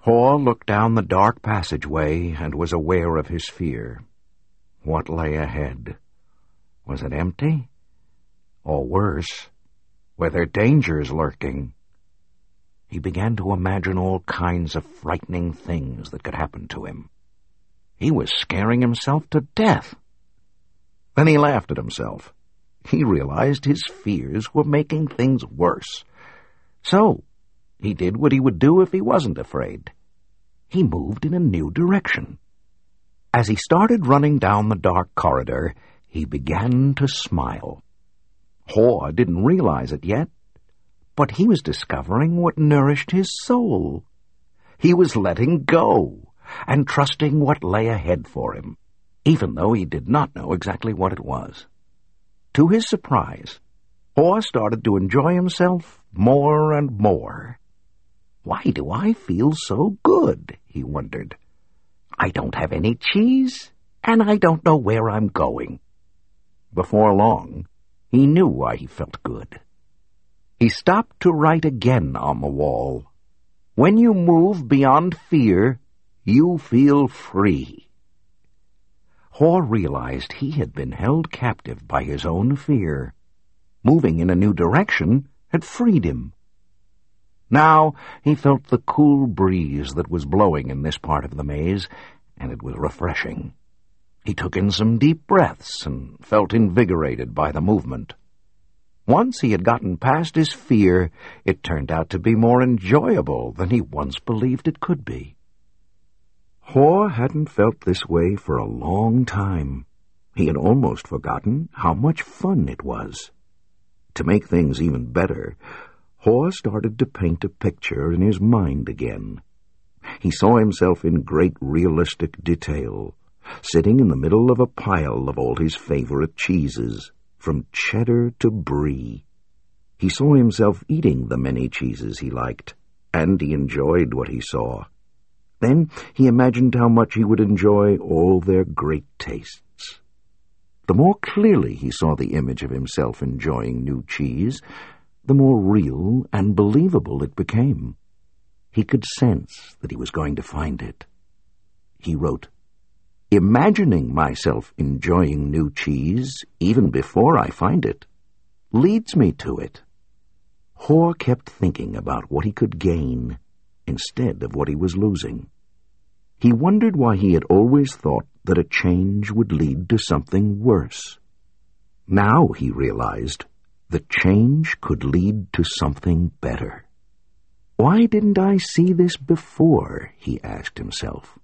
Hor looked down the dark passageway and was aware of his fear. What lay ahead? Was it empty? Or worse, were there dangers lurking? He began to imagine all kinds of frightening things that could happen to him. He was scaring himself to death. Then he laughed at himself. He realized his fears were making things worse. So, he did what he would do if he wasn't afraid. He moved in a new direction. As he started running down the dark corridor, he began to smile. Hor didn't realize it yet, but he was discovering what nourished his soul. He was letting go and trusting what lay ahead for him, even though he did not know exactly what it was. To his surprise, Hor started to enjoy himself more and more. Why do I feel so good? He wondered. I don't have any cheese, and I don't know where I'm going. Before long, he knew why he felt good. He stopped to write again on the wall. When you move beyond fear, you feel free. Hor realized he had been held captive by his own fear. Moving in a new direction had freed him. Now he felt the cool breeze that was blowing in this part of the maze, and it was refreshing. He took in some deep breaths and felt invigorated by the movement. Once he had gotten past his fear, it turned out to be more enjoyable than he once believed it could be. Hor hadn't felt this way for a long time. He had almost forgotten how much fun it was. To make things even better, Hor started to paint a picture in his mind again. He saw himself in great realistic detail, sitting in the middle of a pile of all his favorite cheeses, from cheddar to brie. He saw himself eating the many cheeses he liked, and he enjoyed what he saw. Then he imagined how much he would enjoy all their great tastes. The more clearly he saw the image of himself enjoying new cheese, the more real and believable it became. He could sense that he was going to find it. He wrote, "Imagining myself enjoying new cheese, even before I find it, leads me to it." Hor kept thinking about what he could gain instead of what he was losing. He wondered why he had always thought that a change would lead to something worse. Now he realized that change could lead to something better. Why didn't I see this before? He asked himself.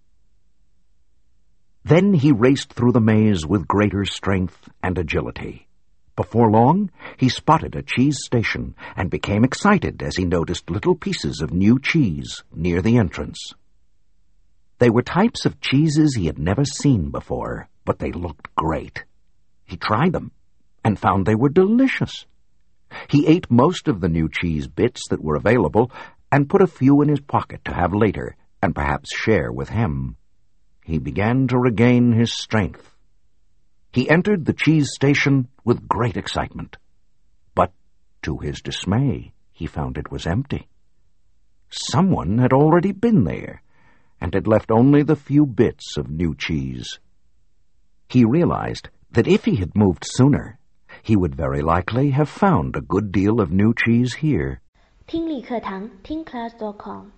Then he raced through the maze with greater strength and agility. Before long, he spotted a cheese station and became excited as he noticed little pieces of new cheese near the entrance. They were types of cheeses he had never seen before, but they looked great. He tried them and found they were delicious. He ate most of the new cheese bits that were available and put a few in his pocket to have later and perhaps share with Hem. He began to regain his strength. He entered the cheese station with great excitement. But, to his dismay, he found it was empty. Someone had already been there, and had left only the few bits of new cheese. He realized that if he had moved sooner, he would very likely have found a good deal of new cheese here. 听力课堂听class.com